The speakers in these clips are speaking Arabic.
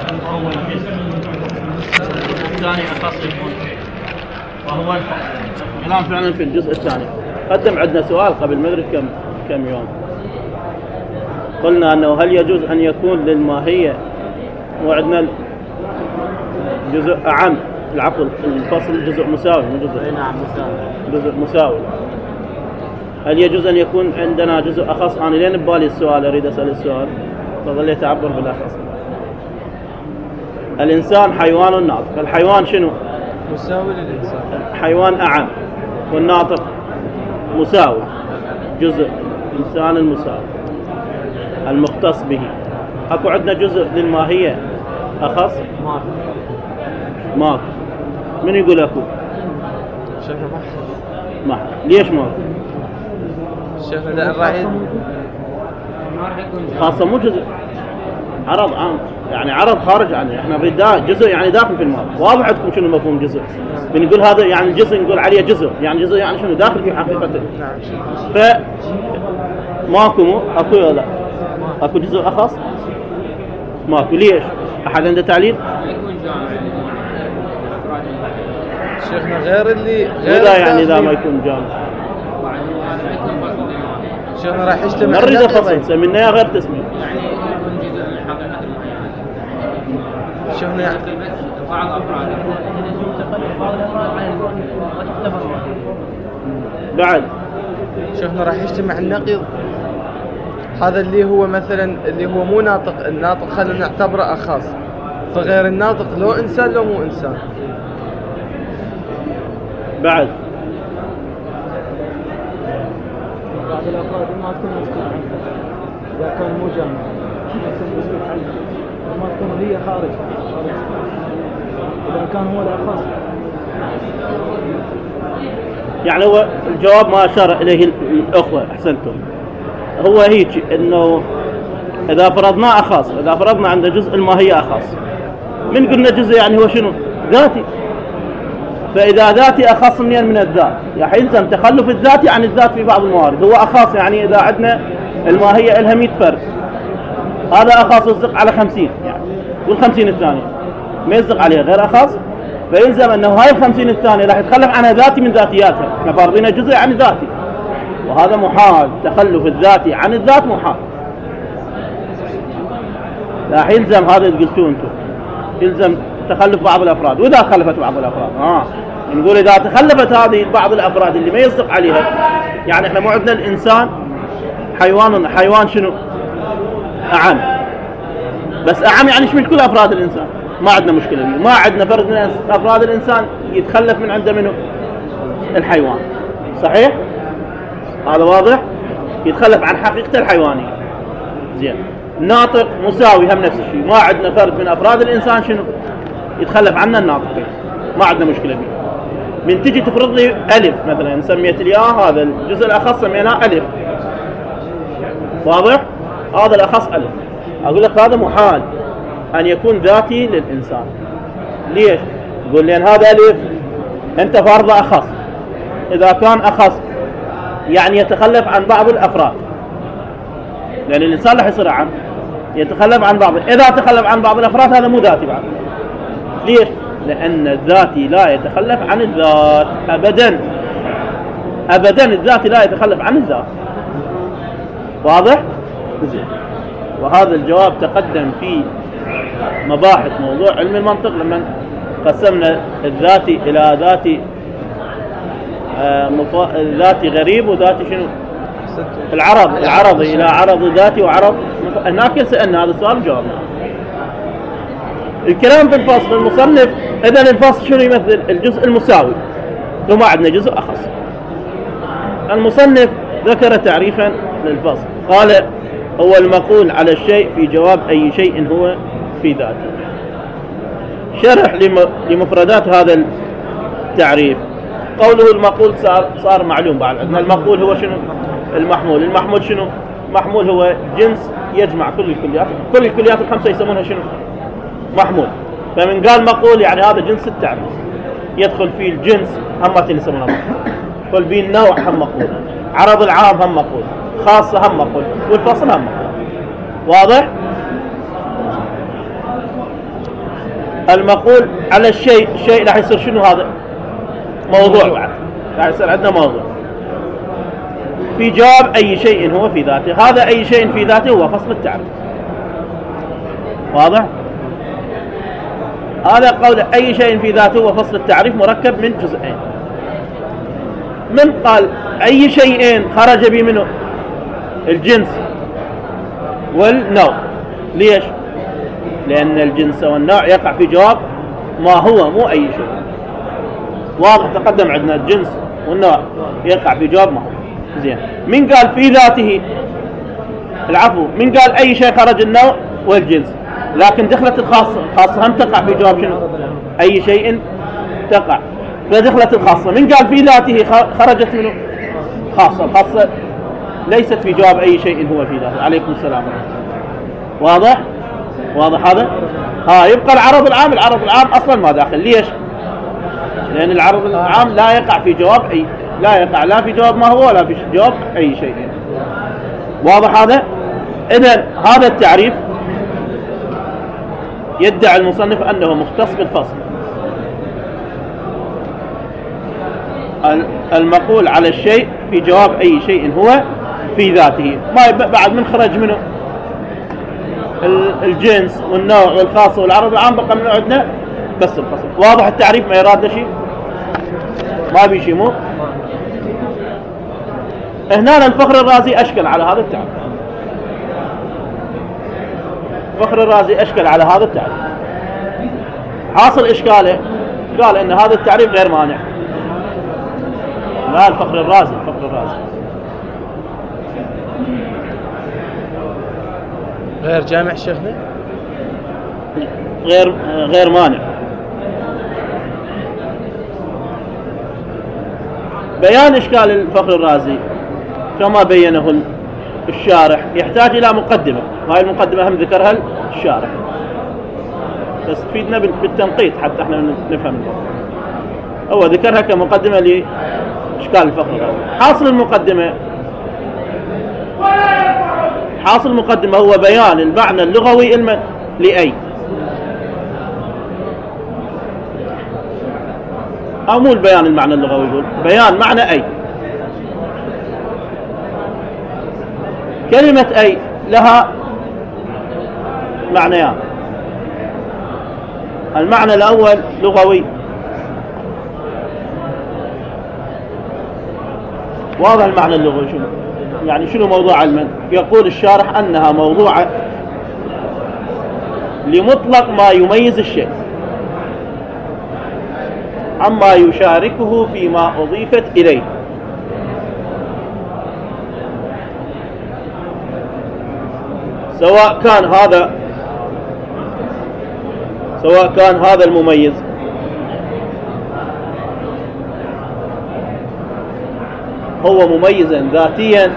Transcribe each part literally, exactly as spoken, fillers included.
أول جزء الثاني أخص يكون وهو الفصل. كلام فعلا في الجزء الثاني. قدم عندنا سؤال قبل ما أدري كم كم يوم، قلنا أنه هل يجوز أن يكون للماهية، وعندنا جزء أعم، العفو الفصل جزء مساوي مو جزء. نعم مساوي. جزء مساوي. هل يجوز أن يكون عندنا جزء أخص؟ أنا لين ببالي السؤال أريد أسأل السؤال فظليت أعبر بالأخص. الإنسان حيوان ناطق، الحيوان شنو؟ مساوي للإنسان. حيوان أعم والناطق مساوي، جزء إنسان المساوي المختص به. أكو عندنا جزء للماهية أخص؟ ماكو. ماكو. من يقول أكو؟ شيخنا ما ما ليش ماكو؟ شيخنا لا الرعيد خاصة مو جزء، عرض عام، يعني عرض خارج عنه. احنا نريد جزء يعني داخل في المال. واضح عندكم شنو مفهوم جزء؟ بنقول هذا يعني الجزء نقول عليه جزء، يعني جزء يعني شنو داخل في حقيقته. ف ماكو مو اكو ولا اكو جزء اخص؟ ماكو. ليش؟ احد عنده تعليل؟ شيخنا غير اللي غير لا يعني اذا ما يكون جامع شيخنا راح يجتمع. نريد فصل سميناه غير تسميه. شيخنا يعني بعض أفراد بعض الأفراد عن وتعتبر بعد شيخنا راح يجتمع النقيض، هذا اللي هو مثلا اللي هو مو ناطق، الناطق خلينا نعتبره أخص، فغير الناطق لو إنسان لو مو إنسان. بعد بعض الأفراد ما تكون مسكوت إذا كان مو جامع ما تكون هي خارج خارج إذا كان هو الأخص. يعني هو الجواب ما أشار إليه الأخوة. أحسنتم. هو هيك إنه إذا فرضنا أخص، إذا فرضنا عند جزء الماهية أخص، من قلنا جزء يعني هو شنو؟ ذاتي. فإذا ذاتي أخص من من الذات يعني يلزم تخلف الذاتي عن الذات في بعض الموارد. هو أخص يعني إذا عندنا الماهية إلها مئة فرد، هذا أخص يصدق على خمسين، يعني والخمسين الثانية ما يصدق عليها غير أخص، فيلزم أنه هاي الخمسين الثانية راح يتخلف عنها ذاتي من ذاتياتها. احنا فارضين جزء عن ذاتي، وهذا محال. تخلف الذاتي عن الذات محال. راح يلزم هذا اللي قلتوه انتم، يلزم تخلف بعض الأفراد. وإذا خلفت بعض الأفراد آه نقول إذا تخلفت هذه بعض الأفراد اللي ما يصدق عليها، يعني احنا مو عندنا الإنسان حيوان، حيوان شنو؟ أعم، بس أعم يعني يشمل كل أفراد الإنسان، ما عندنا مشكلة بيه. ما عندنا فرد من أفراد الإنسان يتخلف من عنده منه الحيوان، صحيح؟ هذا واضح؟ يتخلف عن حقيقته الحيوانية. زين. ناطق مساوي هم نفس الشيء، ما عندنا فرد من أفراد الإنسان شنو يتخلف عنا الناطقين، ما عندنا مشكلة بيه. من تجي تفرض لي ألف مثلا، سميت لي آه هذا الجزء الأخص سميناه ألف، واضح؟ هذا الأخص ألف. أقول لك هذا محال أن يكون ذاتي للإنسان. ليش؟ يقول لأن هذا ألف أنت فرض أخص، إذا كان أخص يعني يتخلف عن بعض الأفراد، لأن الإنسان راح يصير عام يتخلف عن بعض. إذا تخلف عن بعض الأفراد هذا مو ذاتي بعد. ليش؟ لأن الذاتي لا يتخلف عن الذات أبدا أبدا. الذاتي لا يتخلف عن الذات. واضح؟ زين. وهذا الجواب تقدم في مباحث موضوع علم المنطق لما قسمنا الذاتي إلى ذاتي آه مف... ذاتي غريب وذاتي شنو؟ العرض العرضي إلى عرض ذاتي وعرض مف... هناك سألنا هذا السؤال جوابنا. الكلام في الفصل المصنف إذن الفصل شنو يمثل؟ الجزء المساوي، وما عندنا جزء أخص. المصنف ذكر تعريفا للفصل، قال هو المقول على الشيء في جواب أي شيء هو في ذاته. شرح لمفردات هذا التعريف. قوله المقول صار, صار معلوم بعد. عندنا المقول هو شنو؟ المحمول. المحمول شنو؟ محمول هو جنس يجمع كل الكليات، كل الكليات الخمسة يسمونها شنو؟ محمول. فمن قال مقول يعني هذا جنس التعريف، يدخل فيه الجنس همتين يسمونها مقول، يدخل فيه النوع هم مقول، عرض العام هم مقول، خاصة هم مقول، والفصل هم مقول. واضح؟ المقول على الشيء، الشيء راح يصير شنو هذا؟ موضوع بعد، راح يصير عندنا موضوع. في جواب أي شيء هو في ذاته، هذا أي شيء في ذاته هو فصل التعريف. واضح؟ هذا قول أي شيء في ذاته هو فصل التعريف مركب من جزئين. من قال أي شيء خرج به منه الجنس والنوع. ليش؟ لأن الجنس والنوع يقع في جواب ما هو، مو أي شيء. واضح؟ تقدم عندنا الجنس والنوع يقع في جواب ما هو. زين، من قال في ذاته؟ العفو، من قال أي شيء خرج النوع والجنس، لكن دخلت الخاصة. الخاصة هم تقع في جواب شنو؟ أي شيء تقع، فدخلت الخاصة. من قال في ذاته خرجت منه خاصة. الخاصة ليست في جواب أي شيء هو في ذاته. عليكم السلام. واضح؟ واضح هذا؟ ها، يبقى العرض العام. العرض العام أصلا ما داخل. ليش؟ لأن العرض العام لا يقع في جواب أي، لا يقع لا في جواب ما هو ولا في جواب أي شيء. واضح هذا؟ إذن هذا التعريف يدعي المصنف أنه مختص بالفصل. المقول على الشيء في جواب أي شيء هو في ذاته. ما بعد من خرج منه الجنس والنوع والخاص والعرض العام، بقى من عندنا بس الفصل. واضح التعريف؟ ما يراد شيء، ما بي شيء. مو هنا الفخر الرازي أشكل على هذا التعريف. الفخر الرازي أشكل على هذا التعريف. حاصل إشكاله قال إن هذا التعريف غير مانع. لا، الفخر الرازي الفخر الرازي غير جامع شيخنا، غير غير مانع. بيان إشكال الفخر الرازي كما بينه الشارح يحتاج إلى مقدمة، وهي المقدمة هم ذكرها الشارح، بس تفيدنا بالتنقيط حتى احنا نفهم. هو ذكرها كمقدمة لإشكال الفخر الرازي. حاصل المقدمة حاصل المقدمة هو بيان المعنى اللغوي الم... لأي، أو مو البيان المعنى اللغوي، يقول بيان معنى أي. كلمة أي لها معنيان. المعنى الأول لغوي، واضح المعنى اللغوي شنو؟ يعني شنو موضوع علما؟ يقول الشارح أنها موضوع لمطلق ما يميز الشيء عما يشاركه فيما أضيفت إليه، سواء كان هذا سواء كان هذا المميز هو مميزا ذاتيا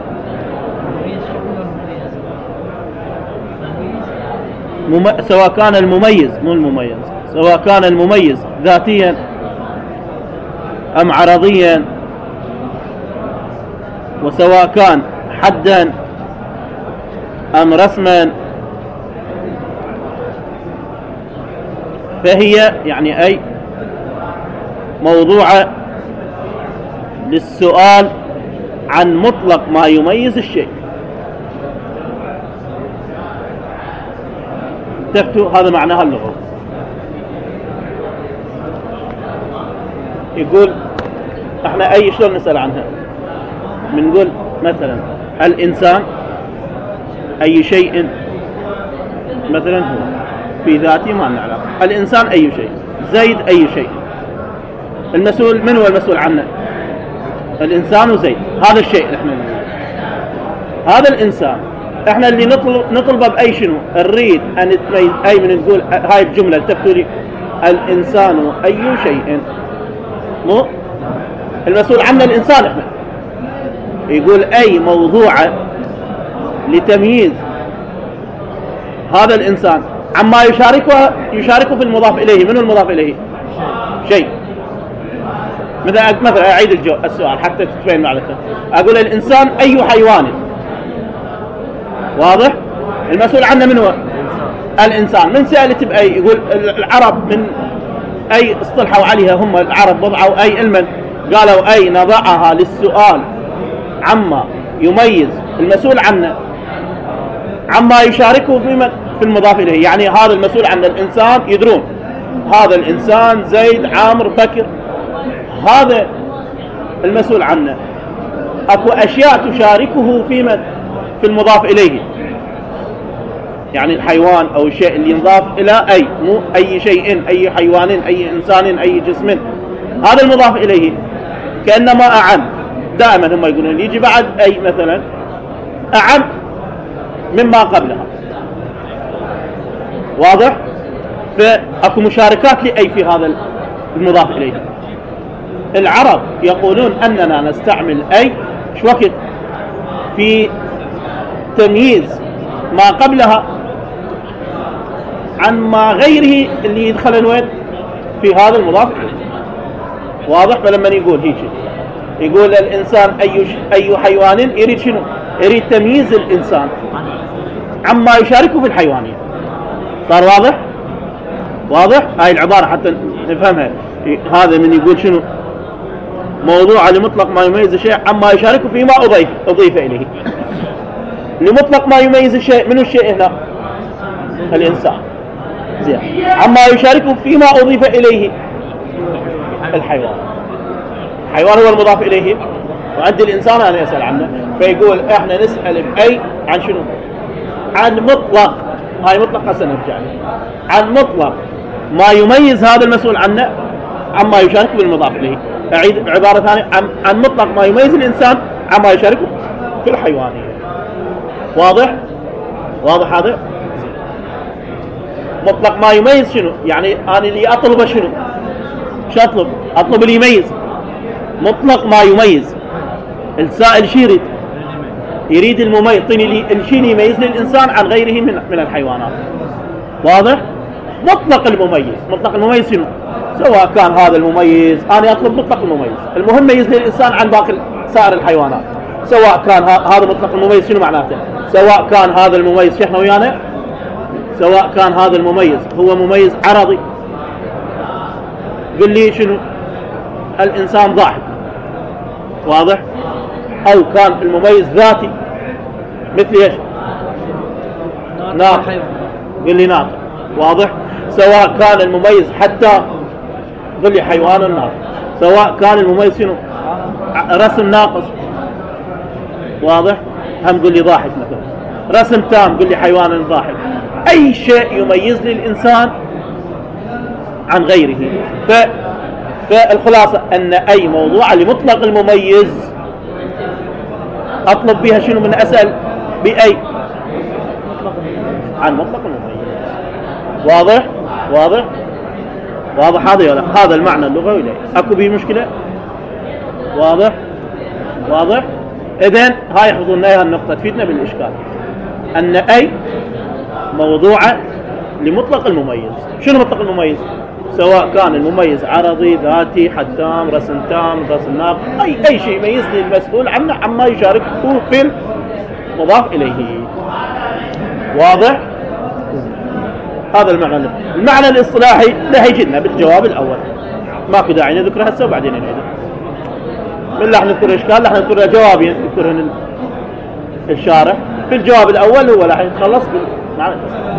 مم... سواء كان المميز مو المميز سواء كان المميز ذاتيا أم عرضيا، وسواء كان حدا أم رسما، فهي يعني أي موضوعة للسؤال عن مطلق ما يميز الشيء. تفتو هذا معناها اللغوي. يقول احنا اي شلون نسأل عنها؟ بنقول مثلا الانسان اي شيء، مثلا هو في ذاته ما لنا علاقة. الانسان اي شيء، زيد اي شيء. المسؤول من هو المسؤول عنه؟ الانسان وزيد. هذا الشيء اللي احنا نقول هذا الانسان، احنا اللي نطلب نطلبه باي شنو؟ نريد ان نتميز اي من نقول هاي الجمله تفتري الانسان اي شيء، مو المسؤول عنه الانسان. احنا يقول اي موضوعه لتمييز هذا الانسان عما يشاركه يشاركه في المضاف اليه. من هو المضاف اليه؟ شيء. مثلا مثلا اعيد الجو السؤال حتى تتبين معرفته. اقول الانسان اي حيوان، واضح؟ المسؤول عنه من هو؟ الإنسان من سألت بأي، يقول العرب من أي اصطلحوا عليها هم العرب وضعوا أي علما، قالوا أي نضعها للسؤال عما يميز المسؤول عنه عما يشاركه في في المضاف إليه. يعني هذا المسؤول عن الإنسان يدرون هذا الإنسان زيد عامر بكر، هذا المسؤول عنه أكو أشياء تشاركه في من في المضاف إليه، يعني الحيوان أو الشيء اللي ينضاف إلى أي، مو أي شيء، أي حيوان، أي إنسان، أي جسم، هذا المضاف إليه كأنما أعم. دائما هم يقولون يجي بعد أي مثلا أعم مما قبلها، واضح؟ فأكو مشاركات لأي في هذا المضاف إليه. العرب يقولون أننا نستعمل أي شو وقت في تمييز ما قبلها عن ما غيره اللي يدخل وين في هذا المضاف إليه، واضح؟ فلما يقول هيك يقول الإنسان أي أي حيوان، يريد شنو؟ يريد تمييز الإنسان عما يشاركه في الحيوانية. صار واضح؟ واضح؟ هاي العبارة حتى نفهمها. هذا من يقول شنو؟ موضوع لمطلق ما يميز الشيء عما يشاركه فيما أضيف أضيف إليه. لمطلق ما يميز الشيء، منو الشيء هنا؟ الإنسان. زين. عما يشاركه فيما أضيف إليه الحيوان. الحيوان هو المضاف إليه، وعند الإنسان أنا أسأل عنه. فيقول إحنا نسأل بأي عن شنو؟ عن مطلق، هاي مطلق هسه نرجع له، عن مطلق ما يميز هذا المسؤول عنه عما يشاركه بالمضاف إليه. أعيد عبارة ثانية، عن, عن مطلق ما يميز الإنسان عما يشاركه في الحيوانية. واضح؟ واضح هذا؟ مطلق ما يميز شنو؟ يعني أنا اللي أطلبه شنو؟ شو أطلب؟ أطلب اللي يميز. مطلق ما يميز. السائل شو يريد؟ يريد المميز، طيني الشيء اللي يميز للإنسان عن غيره من من الحيوانات. واضح؟ مطلق المميز. مطلق المميز شنو؟ سواء كان هذا المميز، أنا أطلب مطلق المميز، المهم ميز للإنسان عن باقي سائر الحيوانات. سواء كان هذا مطلق المميز شنو معناته؟ سواء كان هذا المميز شيخنا ويانا، سواء كان هذا المميز هو مميز عرضي، قل لي شنو؟ الإنسان ضاحك، واضح؟ أو كان المميز ذاتي مثل ايش؟ ناطق، قل لي ناطق، واضح؟ سواء كان المميز حتى قل لي حيوان ناطق، سواء كان المميز شنو؟ رسم ناقص، واضح؟ هم قل لي ضاحك مثلا، رسم تام قل لي حيوان ضاحك. أي شيء يميز للإنسان عن غيره. ف... فالخلاصة أن أي موضوع لمطلق المميز أطلب بها شنو؟ من أسأل بأي عن مطلق المميز. واضح؟ واضح؟ واضح هذا ولا هذا المعنى اللغوي له أكو به مشكلة؟ واضح؟ واضح؟ إذن هاي حفظونا اياها النقطة تفيدنا بالإشكال، أن أي موضوعة لمطلق المميز. شنو مطلق المميز؟ سواء كان المميز عرضي، ذاتي، حد تام، رسم تام، رسم ناقص، أي أي شيء يميز للمسؤول عنه عما يشاركه في المضاف إليه. واضح؟ هذا المعنى. المعنى الاصطلاحي له يجينا بالجواب الأول، ماكو داعي نذكره هسه وبعدين نعيده. من راح نذكر إشكال راح نذكر جوابين يذكرهن الشارح. في الجواب الأول هو راح يتخلص بالمعنى.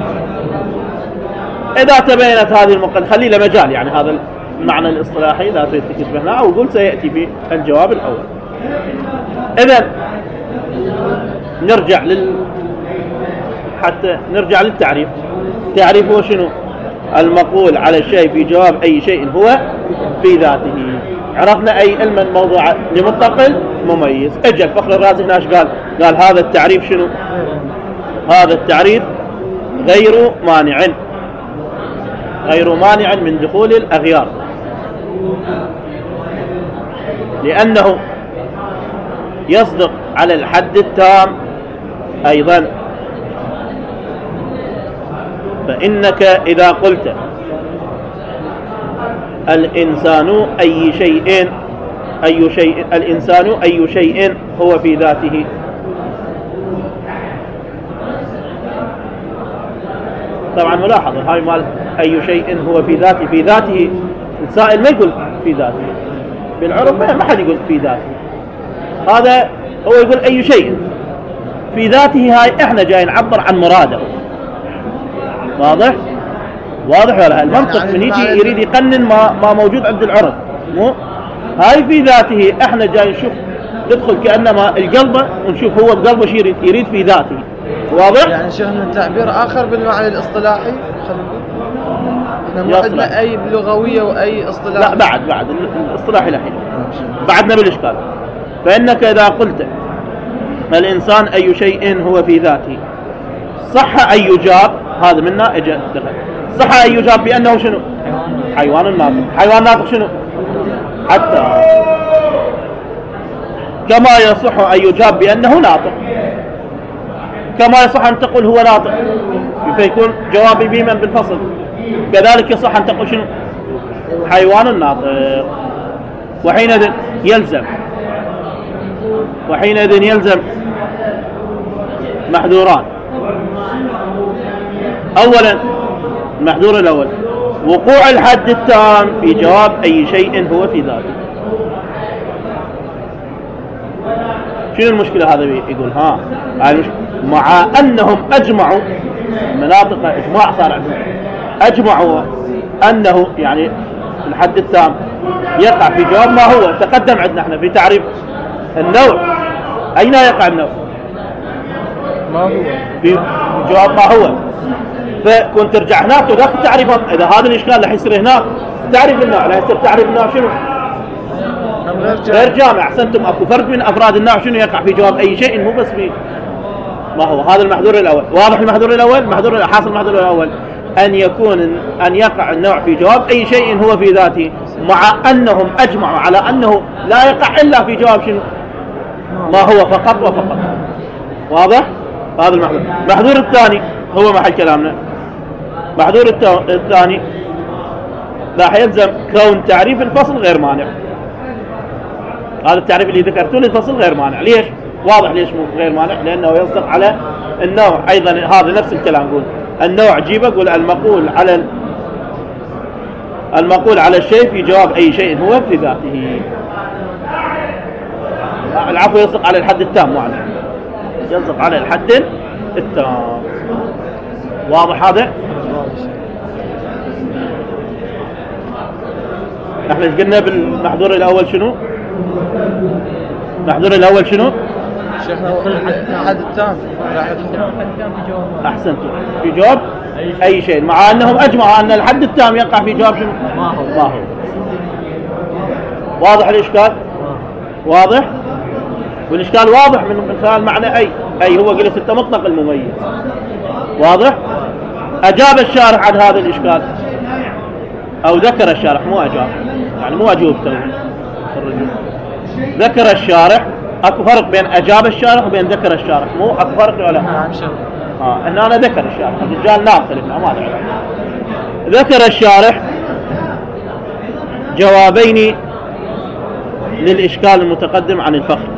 إذا تبينت هذه المقدمة خلي له مجال، يعني هذا المعنى الاصطلاحي لا تكتب هنا أو قل سيأتي في الجواب الأول. إذن نرجع لل حتى نرجع للتعريف. التعريف هو شنو؟ المقول على الشيء في جواب أي شيء هو في ذاته. عرفنا أي علم موضوع لمطلق مميز. اجى الفخر الرازي هنا ايش قال؟ قال هذا التعريف شنو؟ هذا التعريف غير مانع، غير مانع من دخول الأغيار، لأنه يصدق على الحد التام أيضا. فإنك إذا قلت الإنسان أي شيء أي شيء الإنسان أي شيء هو في ذاته، طبعا ملاحظة هاي مال أي شيء هو في ذاته، في ذاته السائل ما يقول في ذاته، بالعرف ما حد يقول في ذاته، هذا هو يقول أي شيء في ذاته. هاي احنا جاي نعبر عن مراده. واضح؟ واضح ولا؟ المنطق من يجي يريد يقنن ما ما موجود عند العرف، مو هاي في ذاته احنا جاي نشوف ندخل كأنما القلب ونشوف هو بقلبه شيء يريد, يريد في ذاته. واضح؟ يعني شيخنا تعبير آخر بالمعنى الاصطلاحي، احنا ما عندنا أي لغوية وأي اصطلاح. لا بعد بعد الاصطلاحي الحين بعدنا بالإشكال. فإنك إذا قلت الإنسان أي شيء هو في ذاته، صح أن يجاب، هذا منا اجى دخل، صح أن يجاب بأنه شنو؟ حيوان ناطق. حيوان ناطق شنو؟ حتى كما يصح أن يجاب بأنه ناطق، كما يصح أن تقول هو ناطق فيكون جوابي بمن بالفصل، كذلك يصح أن تقول شنو؟ حيوان ناطق. وحينئذ يلزم وحينئذ يلزم محذوران. أولا المحذور الأول وقوع الحد التام في جواب أي شيء هو في ذاته. شنو المشكلة؟ هذا يقول ها مع أنهم أجمعوا، مناطق إجماع صار عندهم، أجمعوا أنه يعني الحد التام يقع في جواب ما هو تقدم عندنا احنا في تعريف النوع. أين يقع النوع؟ ما هو في جواب ما هو. فكنت ترجع هناك وذاك تعريف، إذا هذا الإشكال رح يصير هناك تعريف النوع، رح يصير تعريف النوع شنو؟ غير جامع. أحسنتم، أكو فرق من أفراد النوع شنو يقع في جواب أي شيء، مو بس في ما هو. هذا المحذور الأول. واضح المحذور الأول؟ المحذور حاصل المحذور الأول أن يكون أن يقع النوع في جواب أي شيء هو في ذاته، مع أنهم أجمعوا على أنه لا يقع إلا في جواب شنو؟ ما هو فقط وفقط. واضح؟ هذا المحذور. المحذور الثاني هو محل كلامنا. محذور الثاني راح يلزم كون تعريف الفصل غير مانع. هذا التعريف اللي ذكرته للفصل غير مانع. ليش؟ واضح ليش مو غير مانع، لأنه يصدق على النوع. أيضا هذا نفس الكلام، نقول النوع جيبه، قول المقول على المقول على الشيء في جواب أي شيء هو في ذاته. العفو، يصدق على الحد التام، معنى يصدق على الحد التام. واضح هذا؟ احنا قلنا بالمحذور الأول شنو؟ المحذور الأول شنو؟ شيخنا الحد التام. أحسنتم، في جواب أي شيء، مع أنهم أجمعوا أن الحد التام يقع في جواب شنو؟ ما هو. ما هو. واضح الإشكال؟ واضح؟ والإشكال واضح من من خلال معنى أي. أي هو قلت أنت مطلق المميز. واضح؟ أجاب الشارح عن هذا الإشكال أو ذكر الشارح، مو أجاب، يعني مو أجوب تو. ذكر الشارح. أكو فرق بين أجاب الشارح وبين ذكر الشارح، مو أكو فرق ولا؟ نعم شيخ. آه هنا أنا ذكر الشارح، الرجال ناقل ما أدري. ذكر الشارح جوابين للإشكال المتقدم عن الفخر.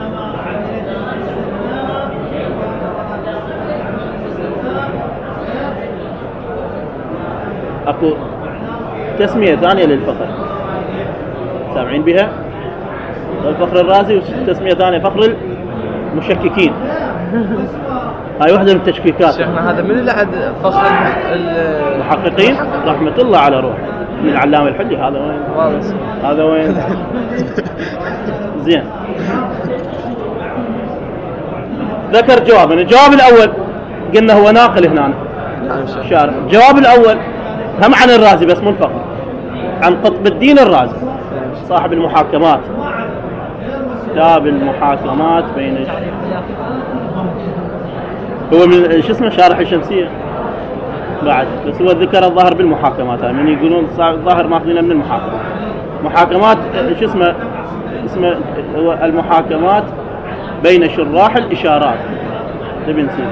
أكو تسمية ثانية للفخر سامعين بها، الفخر الرازي، وتسمية ثانية فخر المشككين. هاي واحدة من التشكيكات. شيخنا هذا من اللي عد فخر المحققين رحمة الله على روح من العلامة الحلي. هذا وين؟ هذا وين؟ زين. ذكر جوابنا. الجواب الأول قلنا هو ناقل هنا شارع. الجواب الأول هم عن الرازي بس مو الفخر، عن قطب الدين الرازي صاحب المحاكمات، كتاب المحاكمات بين هو من شو اسمه شارح الشمسية بعد، بس هو ذكر الظاهر بالمحاكمات. من يقولون الظاهر ماخذينه من المحاكمات. محاكمات شو اسمه اسمه هو المحاكمات بين شراح الإشارات لابن سينا.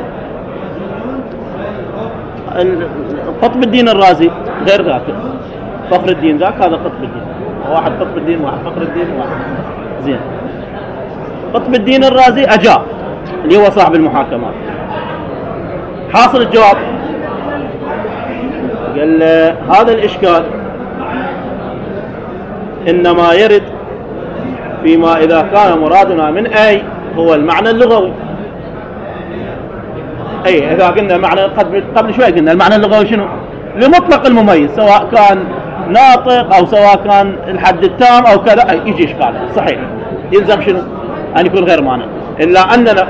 قطب الدين الرازي غير ذاك، فخر الدين ذاك، هذا قطب الدين. واحد قطب الدين واحد فخر الدين واحد. زين. قطب الدين الرازي أجاب اللي هو صاحب المحاكمات. حاصل الجواب قال له هذا الإشكال إنما يرد فيما إذا كان مرادنا من أي هو المعنى اللغوي. أي إذا قلنا معنى قبل قبل شوي قلنا المعنى اللغوي شنو؟ لمطلق المميز، سواء كان ناطق أو سواء كان الحد التام أو كذا، يجي إشكال صحيح، يلزم شنو؟ أن يكون غير مانع. إلا أننا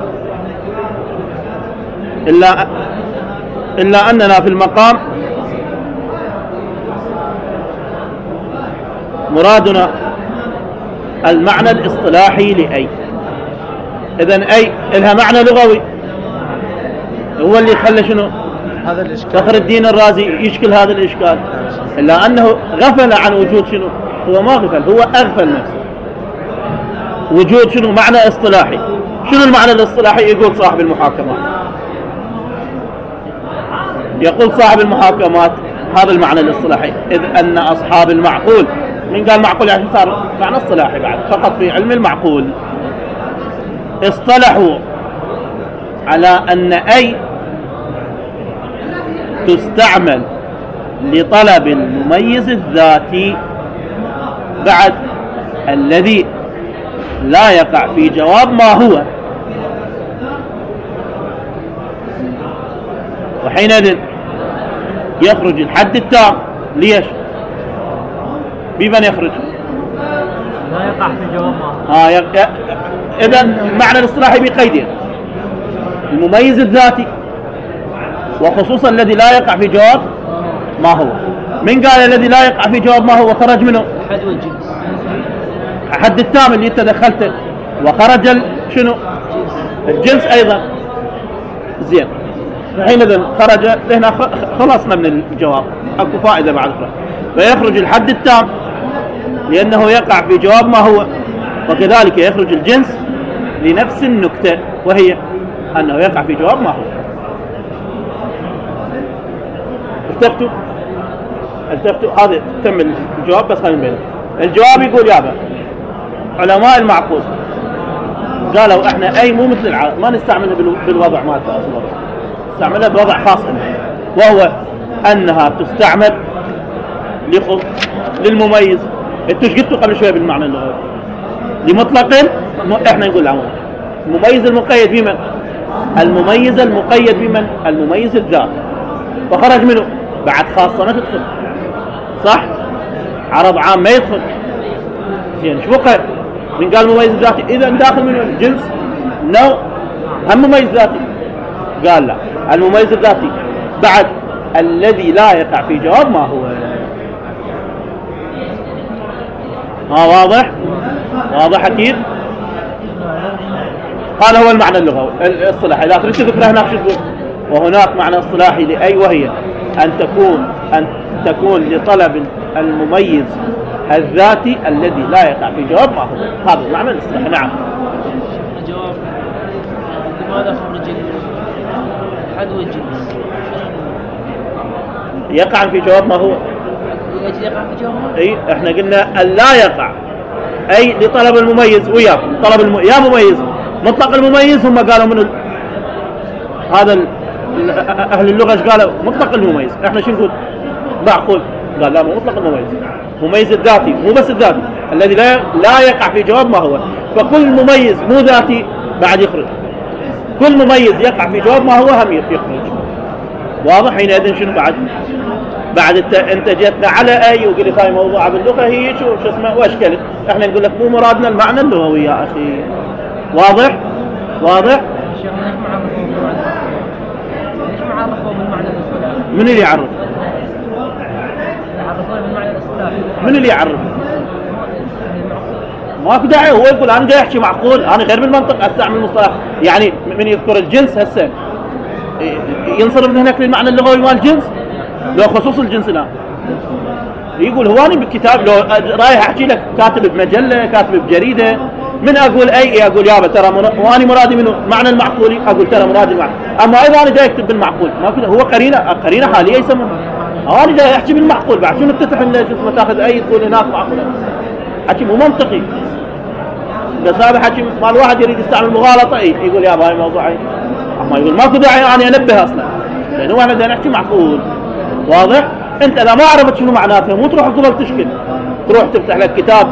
إلا إلا أننا في المقام مرادنا المعنى الاصطلاحي لأي. إذن أي لها معنى لغوي هو اللي خلى شنو هذا الإشكال فخر الدين الرازي يشكل هذا الإشكال. إلا أنه غفل عن وجود شنو، هو ما غفل، هو أغفل نفسه وجود شنو معنى اصطلاحي. شنو المعنى الاصطلاحي؟ يقول صاحب المحاكمات، يقول صاحب المحاكمات هذا المعنى الاصطلاحي، إذ أن أصحاب المعقول، من قال معقول يعني صار معنى اصطلاحي بعد فقط في علم المعقول، اصطلحوا على أن أي تستعمل لطلب المميز الذاتي بعد الذي لا يقع في جواب ما هو، وحينئذ يخرج الحد التام. ليش؟ بمن يخرج؟ لا يقع في جواب ما هو. آه يق... إذن المعنى الاصطلاحي بقيدين: المميز الذاتي، وخصوصا الذي لا يقع في جواب ما هو. من قال الذي لا يقع في جواب ما هو خرج منه؟ الحد والجنس. حد التام اللي انت دخلته، وخرج ال... شنو؟ الجنس أيضا. زين، حينئذ خرج هنا خلصنا من الجواب، اكو فائدة بعد أخرى. فيخرج الحد التام لأنه يقع في جواب ما هو، وكذلك يخرج الجنس لنفس النكتة، وهي أنه يقع في جواب ما هو. التفتوا التفتوا هذا تم الجواب، بس خلينا نبين الجواب. يقول يابا علماء المعقول قالوا احنا أي مو مثل العرب، ما نستعملها بالوضع مالته أصلا، نستعملها بوضع خاص منها، وهو أنها تستعمل للمميز. انتوا ايش قلتوا قبل شويه بالمعنى اللغوي؟ لمطلق، احنا نقول عموما المميز المقيد بمن؟ المميز المقيد بمن؟ المميز الذات. فخرج منه بعد خاصه ما تدخل، صح؟ عرض عام ما يدخل. زين ايش بقى؟ من قال مميز ذاتي، اذا داخل منه الجنس نوع هم مميز ذاتي. قال لا، المميز الذاتي بعد الذي لا يقع في جواب ما هو. ها واضح؟ واضح أكيد؟ هذا هو المعنى اللغوي الاصطلاحي. إذا تريد تذكره هناك شو تقول؟ وهناك معنى اصطلاحي لأي، وهي أن تكون أن تكون لطلب المميز الذاتي الذي لا يقع في جواب ما هو. هذا المعنى الاصطلاحي. نعم. الجواب لماذا خرج الحد والجنس؟ يقع في جواب ما هو. يقع في جواب ما هو. اي احنا قلنا أن لا يقع، أي لطلب المميز وياكم طلب الم... يا مميز مطلق المميز. هم قالوا من ال... هذا ال... أهل اللغة ايش قالوا؟ مطلق المميز. احنا شو نقول؟ معقول. قال لا، مو مطلق المميز، مميز الذاتي، مو بس الذاتي الذي لا لا يقع في جواب ما هو. فكل مميز مو ذاتي بعد يخرج، كل مميز يقع في جواب ما هو هم يخرج. واضح؟ حينئذ شنو بعد؟ بعد انت انت جيتنا على اي وقلت هاي موضوع باللغه هي شو شو اسمه واشكلت. احنا نقول لك مو مرادنا المعنى اللغوي يا اخي. واضح؟ واضح؟ ليش ما عرفوا بالمعنى؟ ليش ما عرفوا بالمعنى الاصطلاحي؟ من اللي يعرف؟ عرفوه بالمعنى الاصطلاحي. من اللي يعرف؟ ماكو داعي. هو يقول انا جاي احكي معقول، انا غير بالمنطق استعمل مصطلح. يعني من يذكر الجنس هسه ينصرف من هناك للمعنى اللغوي مال الجنس، لو خصوص الجنس الان يقول هو انا بالكتاب لو رايح احكي لك كاتب بمجله كاتب بجريده، من اقول اي اقول يابا ترى واني مرادي منه معنى المعقولي، اقول ترى مرادي المعنى. اما اذا انا جاي اكتب بالمعقول ما كده هو قرينه قرينه حاليه يسمونها. انا جاي احكي بالمعقول بعد شو نفتتح شو تاخذ اي تقول هناك معقول، حكي مو منطقي. بس هذا حكي مال واحد يريد يستعمل مغالطه اي يقول يابا هاي موضوعي، اما يقول ماكو داعي انا انبه اصلا لانه احنا بدنا نحكي معقول. واضح؟ انت اذا ما عرفت شنو معناتها مو تروح قبل تشكل، تروح تفتح لك كتاب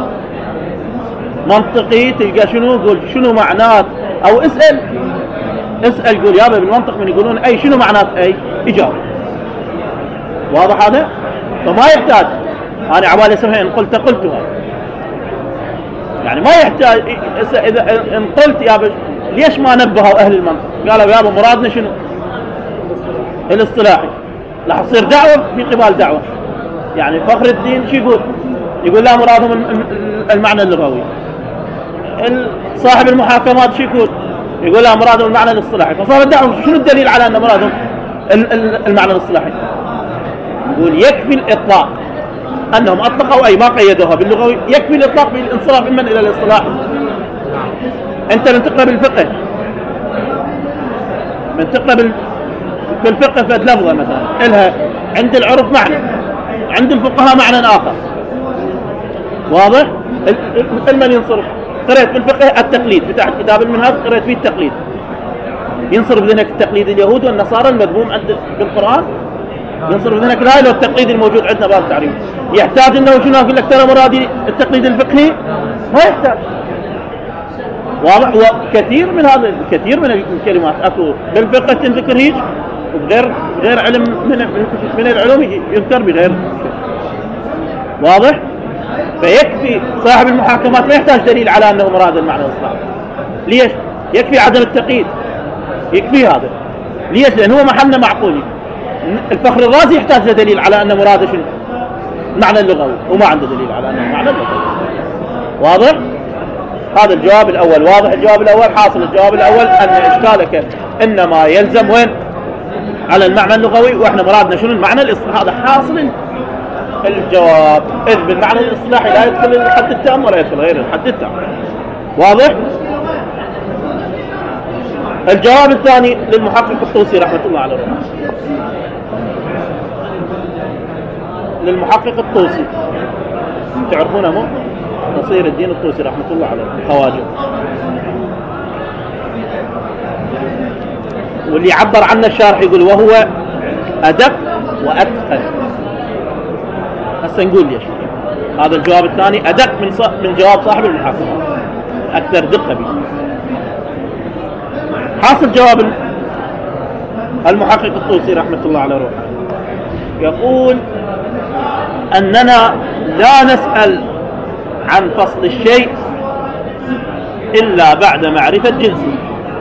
منطقي تلقى شنو قول شنو معنات، او اسال اسال قول يابا بالمنطق من يقولون اي شنو معنات اي اجابه. واضح هذا؟ فما يحتاج انا عبالي اسمها ان قلت قلتها، يعني ما يحتاج اذا ان قلت يابا ليش ما نبهوا اهل المنطق؟ قالوا يابا مرادنا شنو؟ الاصطلاحي. راح تصير دعوه في قبال دعوه. يعني فخر الدين شو يقول؟ يقول لا مرادهم المعنى اللغوي. صاحب المحاكمات شو يقول؟ يقول لا مرادهم المعنى الاصطلاحي. فصار الدعوه شنو الدليل على ان مرادهم المعنى الاصطلاحي؟ يقول يكفي الاطلاق انهم اطلقوا اي ما قيدوها باللغوي، يكفي الاطلاق بالانصراف من الى الاصطلاح. انت من تقرا بالفقه من تقرا في الفقه فد لفظه مثلا الها عند العرف معنى، عند الفقهاء معنى اخر. واضح؟ المن ينصرف قرأت في الفقه التقليد، فتحت كتاب المنهاج قرأت فيه التقليد، ينصرف ذهنك التقليد اليهود والنصارى المذموم عند بالقرآن، ينصرف ذهنك الهاي لو التقليد الموجود عندنا بهذا التعريف. يحتاج انه شنو اقول لك ترى مرادي التقليد الفقهي؟ ما يحتاج. واضح؟ وكثير من هذا كثير من الكلمات اكو بالفقه تنذكر هيك وبغير غير علم من من العلوم يذكر بغير. واضح؟ فيكفي صاحب المحاكمات ما يحتاج دليل على انه مراد المعنى الاصطلاحي. ليش؟ يكفي عدم التقييد، يكفي هذا. ليش؟ لأنه هو محلنا معقولي. الفخر الرازي يحتاج دليل على أن مراده شنو؟ معنى اللغوي، وما عنده دليل على أنه معنى اللغوي. واضح؟ هذا الجواب الأول. واضح الجواب الأول؟ حاصل الجواب الأول أن إشكالك إنما يلزم وين؟ على المعنى اللغوي، وإحنا مرادنا شنو المعنى الاصطلاحي. هذا حاصل الجواب. إذ بالمعنى الاصطلاحي لا يدخل الحد التام ولا يدخل غير الحد التام. واضح؟ الجواب الثاني للمحقق الطوسي رحمة الله عليه، للمحقق الطوسي تعرفونه مو؟ نصير الدين الطوسي رحمة الله عليه خواجه، واللي عبر عنه الشارح يقول وهو أدق وأتقن. هسه نقول ليش هذا الجواب الثاني أدق من ص... من جواب صاحب المحقق، أكثر دقة به. حاصل جواب المحقق الطوسي رحمة الله على روحه يقول أننا لا نسأل عن فصل الشيء إلا بعد معرفة جنسه.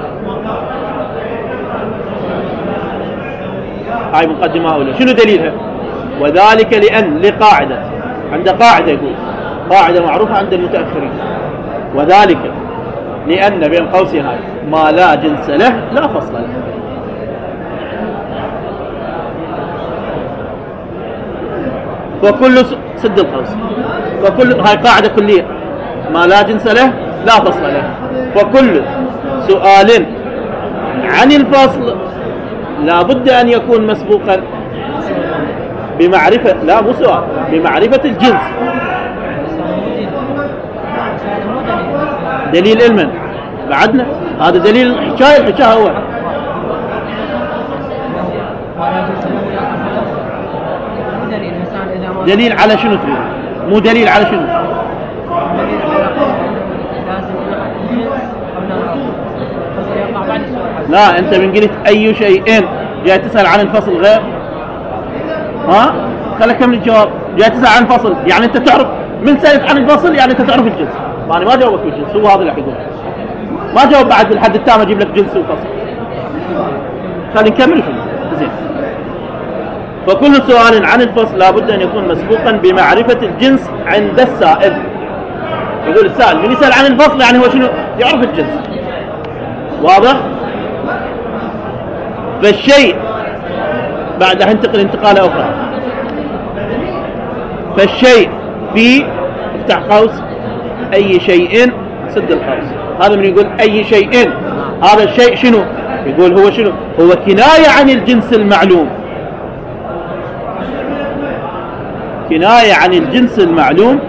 هاي مقدمة أولى. شنو دليلها؟ وذلك لأن لقاعدة، عند قاعدة يقول قاعدة معروفة عند المتأخرين، وذلك لأن بين قوسين هاي ما لا جنس له لا فصل له. وكل سد القوس، وكل هاي قاعدة كلية ما لا جنس له لا فصل له. وكل سؤال عن الفصل لا بد أن يكون مسبوقا بمعرفة، لا مو سؤال، بمعرفة الجنس. دليل علما بعدنا هذا دليل الحكاية، الحكاية هو دليل على شنو تريد؟ مو دليل على شنو؟ لا أنت من قلت أي شيئين جاي تسأل عن الفصل غير، ها؟ خليك من الجواب. جاي تسأل عن الفصل يعني أنت تعرف، من سألت عن الفصل يعني أنت تعرف الجنس. يعني ما جاوبك بالجنس، هو هذا اللي حيقول. ما جاوب بعد بالحد التام أجيب لك جنس وفصل. خلينا نكمل شنو؟ زين. فكل سؤال عن الفصل لابد أن يكون مسبوقا بمعرفة الجنس عند السائل. يقول السائل من يسأل عن الفصل يعني هو شنو؟ يعرف الجنس. واضح؟ فالشيء بعدها انتقل انتقالة أخرى. فالشيء في افتح قوس أي شيء سد القوس. هذا من يقول أي شيء، هذا الشيء شنو؟ يقول هو شنو؟ هو كناية عن الجنس المعلوم، كناية عن الجنس المعلوم.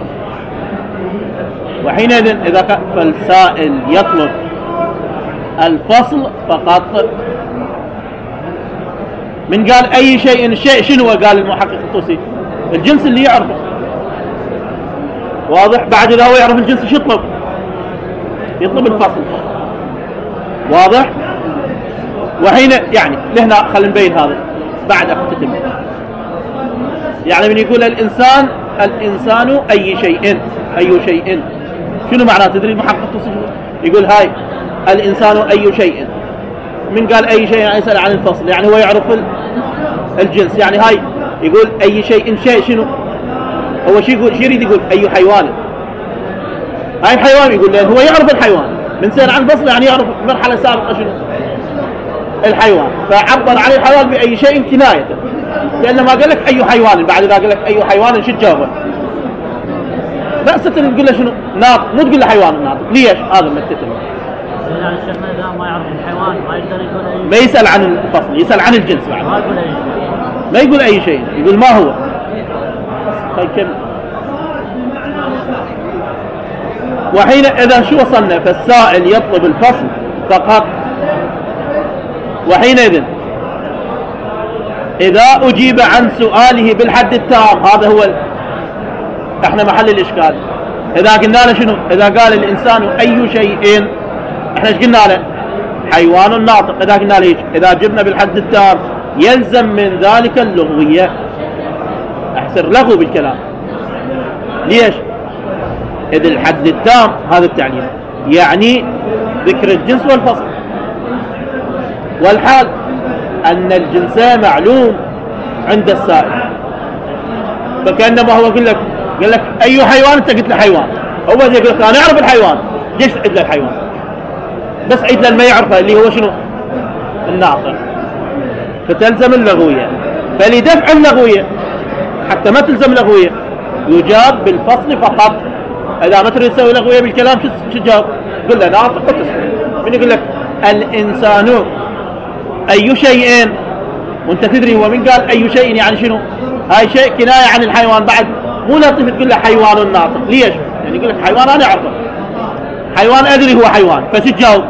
وحينئذ إذا فالسائل يطلب الفصل فقط، من قال أي شيء الشيء شنو قال المحقق الطوسي؟ الجنس اللي يعرفه. واضح؟ بعد إذا هو يعرف الجنس شو يطلب؟ يطلب الفصل. واضح؟ وحين يعني لهنا خلينا نبين هذا بعد أختتم. يعني من يقول الإنسان الإنسان أي شيء أي شيء شنو معناه؟ تدري المحقق الطوسي يقول هاي الإنسان أي شيء. من قال أي شيء يعني يسأل عن الفصل، يعني هو يعرف الجنس. يعني هاي يقول أي شيء شيء شنو هو شي يقول؟ شي يريد يقول أي حيوان. هاي الحيوان يقول لأن هو يعرف الحيوان. من سأل عن الفصل يعني يعرف مرحلة سابقة شنو الحيوان، فعبر عن الحيوان بأي شيء كناية، لأن ما قال لك أي حيوان. بعد إذا قال لك أي حيوان شو تجاوبه؟ بأس تقول له شنو ناطق، مو تقول له حيوان ناطق. ليش؟ هذا المتتم يعني الشيخ إذا ما يعرف الحيوان ما يقدر يقول أي ما يسأل عن الفصل، يسأل عن الجنس بعد. ما يقول أي شيء، ما يقول أي شيء، يقول ما هو. طيب كم وحين إذا شو وصلنا؟ فالسائل يطلب الفصل فقط. وحينئذ إذا أجيب عن سؤاله بالحد التام، هذا هو ال... احنا محل الإشكال. إذا قلنا له شنو؟ إذا قال الإنسان أي شيء، احنا ايش قلنا له؟ حيوان ناطق. إذا قلنا له إذا جبنا بالحد التام يلزم من ذلك اللغوية، احسر لغو بالكلام. ليش؟ إذ الحد التام هذا التعليم يعني ذكر الجنس والفصل، والحال أن الجنس معلوم عند السائل. فكأنما هو يقول لك قال لك أي حيوان، أنت قلت له حيوان. هو يقول لك أنا أعرف الحيوان، ليش تعيد له الحيوان؟ بس عيد له ما يعرفه اللي هو شنو؟ الناطق. فتلزم اللغوية. فلدفع اللغوية حتى ما تلزم لغوية يجاب بالفصل فقط. إذا ما تريد تسوي لغوية بالكلام شو تجاوب؟ قل له ناطق وتسكت. من يقول لك الإنسان أي شيء، وأنت تدري هو من قال أي شيء يعني شنو؟ هاي شيء كناية عن الحيوان. بعد مو لطيف تقول له حيوان ناطق. ليش؟ يعني يقول لك حيوان أنا أعرفه، حيوان أدري هو حيوان، فتجاوب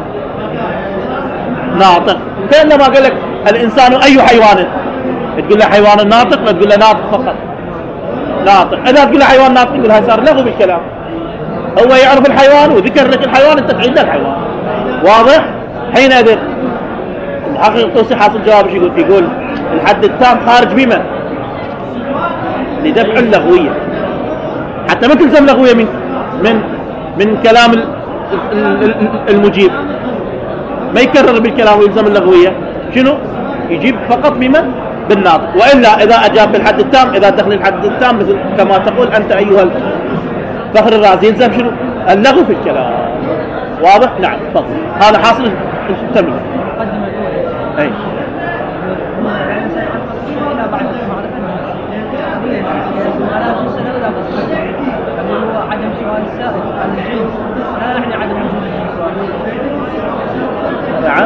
ناطق. فإنما قال لك الإنسان أي حيوان، تقول له حيوان ناطق، لا تقول له ناطق فقط ناطق. إذا تقول له حيوان ناطق يقول هاي صار لغو بالكلام. هو يعرف الحيوان وذكر لك الحيوان، أنت تعيد له الحيوان. واضح؟ حينئذ المحقق الطوسي حاصل جواب ايش يقول؟ يقول الحد التام خارج بما لدفع اللغوية، حتى ما تلزم لغوية من من من كلام المجيب، ما يكرر بالكلام ويلزم اللغوية. شنو؟ يجيب فقط بما بالناطق. وإلا إذا أجاب بالحد التام، إذا دخل الحد التام مثل كما تقول أنت أيها الفخر الرازي، يلزم شنو؟ اللغو في الكلام. واضح؟ نعم تفضل. هذا حاصل التمييز. أي عدم سؤال السائل عن الجنس لا يعني عدم وجود الجنس. نعم.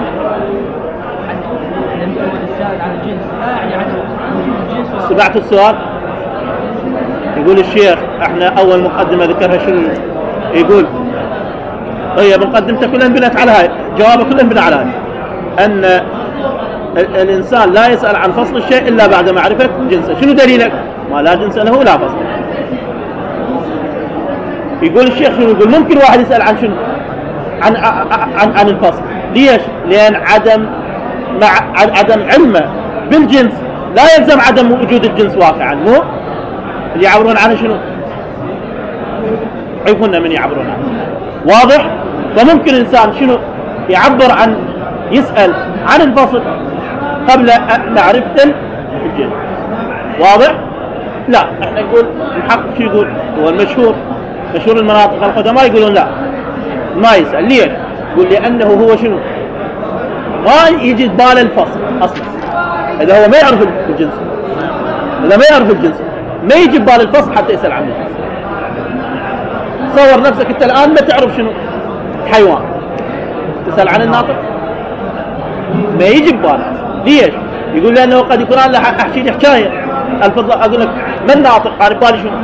عدم سؤال السائل عن الجنس لا يعني عدم وجود الجنس. سمعت السؤال؟ يقول الشيخ احنا أول مقدمة ذكرها شنو؟ يقول هي مقدمته كلها بنت على هاي، جوابه كلها بنت على هاي، أن الإنسان لا يسأل عن فصل الشيء إلا بعد معرفة جنسه. شنو دليلك؟ ما لا جنس له لا فصل. يقول الشيخ شنو؟ يقول ممكن واحد يسأل عن شنو؟ عن عن عن الفصل. ليش؟ لأن عدم مع عدم علمه بالجنس لا يلزم عدم وجود الجنس واقعا. مو اللي يعبرون عنه شنو؟ عرفونا من يعبرون عنه. واضح؟ فممكن إنسان شنو يعبر عن يسأل عن الفصل قبل معرفة الجنس. واضح؟ لا، احنا نقول الحق شو يقول؟ هو المشهور مشهور المناطق القدماء يقولون لا ما يسأل. ليش؟ يقول لأنه هو شنو؟ ما يجي بباله الفصل أصلا. إذا هو ما يعرف الجنس، إذا ما يعرف الجنس ما يجي بباله الفصل حتى يسأل عنه. تصور نفسك أنت الآن ما تعرف شنو حيوان، تسأل عن الناطق ما يجي بباله. ليش؟ يقول لأنه قد يكون أنا أحكي لي حكاية الفضل أقول لك ما الناطق، أنا ببالي شنو؟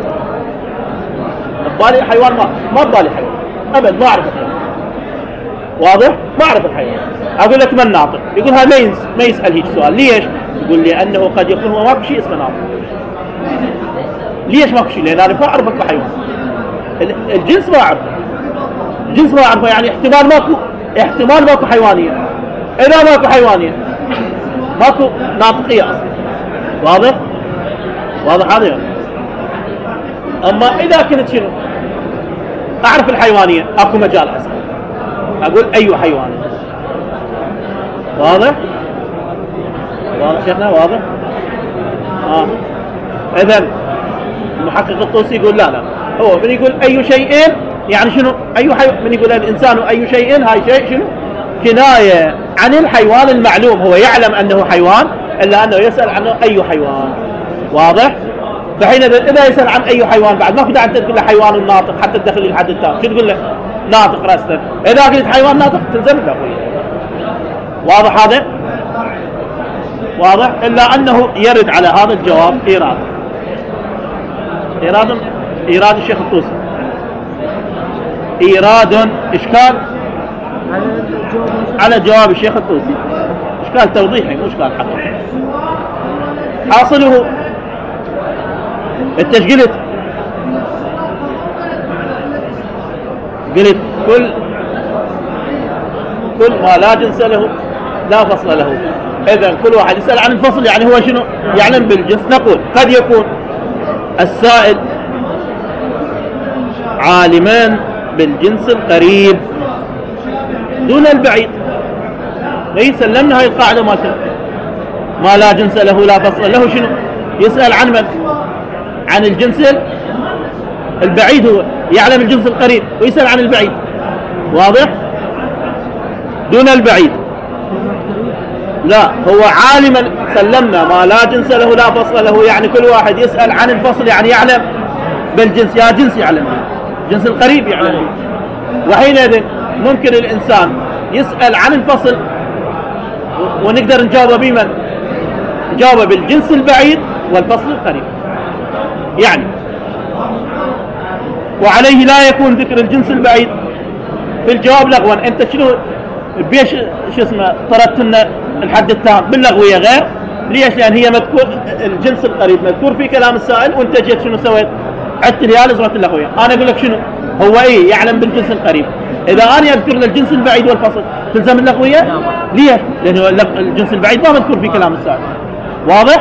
ببالي حيوان، ما ما ببالي حيوان أبد، ما أعرف. واضح؟ ما أعرف الحيوان. أقول لك من ناطق؟ يقول هذا ما يس- ما يسأل هيك سؤال. ليش؟ يقول لي أنه قد يكون هو ماكو شيء اسمه ناطق. ليش ماكو شيء؟ لأن أنا ما أعرف أكو حيوان. ال- الجنس ما أعرفه. الجنس ما أعرفه، يعني احتمال ماكو احتمال ماكو حيوانية. إذا ماكو حيوانية ماكو ناطقية أصلا. واضح؟ واضح هذا يعني. أما إذا كنت شنو؟ أعرف الحيوانية، أكو مجال أسأل. أقول أي حيوانية. واضح؟ واضح شيخنا؟ واضح؟ آه. إذن المحقق الطوسي يقول لا لا، هو من يقول أي شيء يعني شنو؟ أي حيوان، من يقول الإنسان أي شيء، هاي شيء شنو؟ كناية عن الحيوان المعلوم، هو يعلم أنه حيوان إلا أنه يسأل عنه أي حيوان. واضح؟ فحين إذا يسأل عن أي حيوان بعد ما كنت أنت تقول له حيوان ناطق حتى تدخل لي الحد التام، شو تقول له؟ ناطق رأسا. إذا قلت حيوان ناطق تلزم له. واضح هذا؟ واضح؟ إلا أنه يرد على هذا الجواب إيراد. إيراد إيراد الشيخ الطوسي. إيراد إشكال على جواب الشيخ الطوسي. إشكال توضيحي مو إشكال حقيقي. حاصله انت قلت قلت كل كل ما لا جنس له لا فصل له. اذا كل واحد يسأل عن الفصل يعني هو شنو؟ يعلم بالجنس. نقول قد يكون السائل عالمان بالجنس القريب دون البعيد. هي سلمنا هاي القاعدة مالتنا، ما لا جنس له لا فصل له شنو؟ يسأل عن من؟ عن الجنس البعيد، هو يعلم الجنس القريب ويسأل عن البعيد. واضح؟ دون البعيد لا، هو عالما سلمنا ما لا جنس له لا فصل له، يعني كل واحد يسأل عن الفصل يعني يعلم بالجنس. يا جنس يعلم الجنس القريب يعلم. وحينئذ ممكن الإنسان يسأل عن الفصل ونقدر نجاوبه بمن؟ نجاوبه بالجنس البعيد والفصل القريب. يعني وعليه لا يكون ذكر الجنس البعيد في الجواب لغوا. انت شنو بيش شو اسمه طردت لنا الحد التام باللغويه غير. ليش؟ لان هي مذكور الجنس القريب مذكور في كلام السائل، وانت جيت شنو سويت؟ عدت لي لزمه اللغويه. انا اقول لك شنو هو ايه يعلم بالجنس القريب. اذا انا اذكر الجنس البعيد والفصل تلزم اللغويه. ليش؟ لانه الجنس البعيد ما مذكور في كلام السائل. واضح؟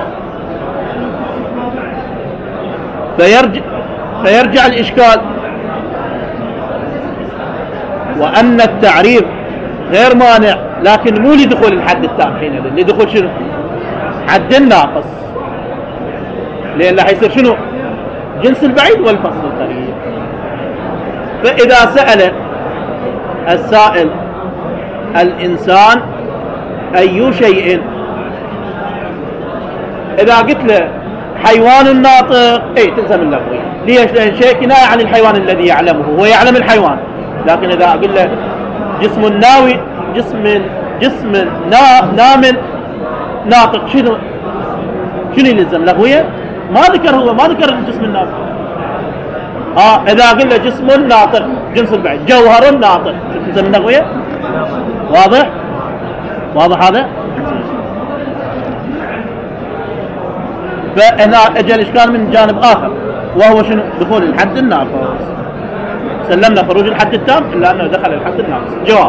فيرجع فيرجع الإشكال وأن التعريف غير مانع، لكن مو لدخول الحد التام حينئذ، لدخول شنو؟ حد الناقص. لأن راح يصير شنو؟ جنس البعيد والفصل القريب. فإذا سأل السائل الإنسان أي شيء، إذا قلت له حيوان ناطق اي تلزم اللغوية. ليش؟ لأن شيء كناية عن الحيوان الذي يعلمه، هو يعلم الحيوان. لكن إذا أقول له جسم ناوي جسم جسم نا نام ناطق، شنو شنو يلزم لغوية؟ ما ذكر، هو ما ذكر الجسم الناطق. اه إذا أقول له جسم ناطق جنس البعيد، جوهر ناطق، تلزم اللغوية. واضح؟ واضح هذا؟ فهنا اجى الاشكال من جانب اخر، وهو شنو؟ دخول الحد الناقص. سلمنا خروج الحد التام الا انه دخل الحد الناقص. جواب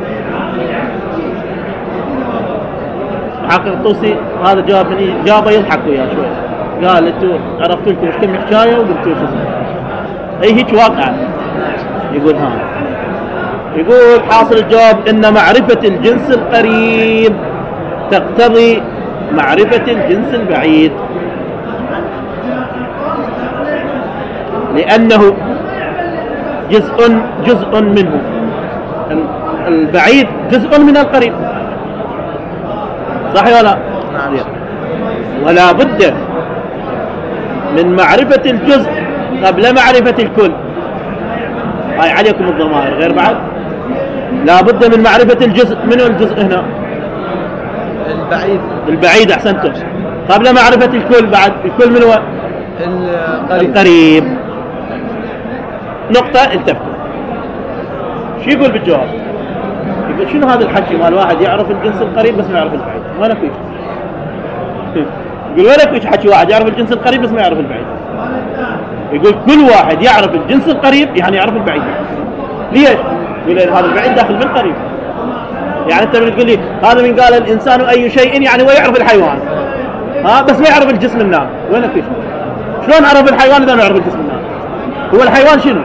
محقق الطوسي هذا جواب مني، جابه يضحك وياه شوي. قال انتوا عرفتوا لكم ايش كم حكايه وقلتوا شو اسمه. اي هيك واقع. يقول ها يقول حاصل الجواب ان معرفه الجنس القريب تقتضي معرفه الجنس البعيد، لأنه جزء جزء منه. البعيد جزء من القريب، صحيح ولا؟ نعم. ولا بد من معرفة الجزء قبل معرفة الكل. هاي عليكم الضمائر غير بعد. لا بد من معرفة الجزء. منو الجزء هنا؟ البعيد. البعيد أحسنتم. قبل معرفة الكل. بعد الكل من هو؟ القريب. القريب. نقطة التفتوا. شو يقول بالجواب؟ يقول شنو هذا الحكي مال واحد يعرف الجنس القريب بس ما يعرف البعيد؟ وين اكو يقول وين اكو حكي واحد يعرف الجنس القريب بس ما يعرف البعيد؟ يقول كل واحد يعرف الجنس القريب يعني يعرف البعيد. ليش؟ يقول هذا البعيد داخل بالقريب. يعني انت بتقول لي هذا من قال الانسان اي شيء يعني هو يعرف الحيوان ها بس ما يعرف الجسم النام. وين اكو شلون عرف الحيوان اذا ما يعرف الجسم النامي؟ هو الحيوان شنو؟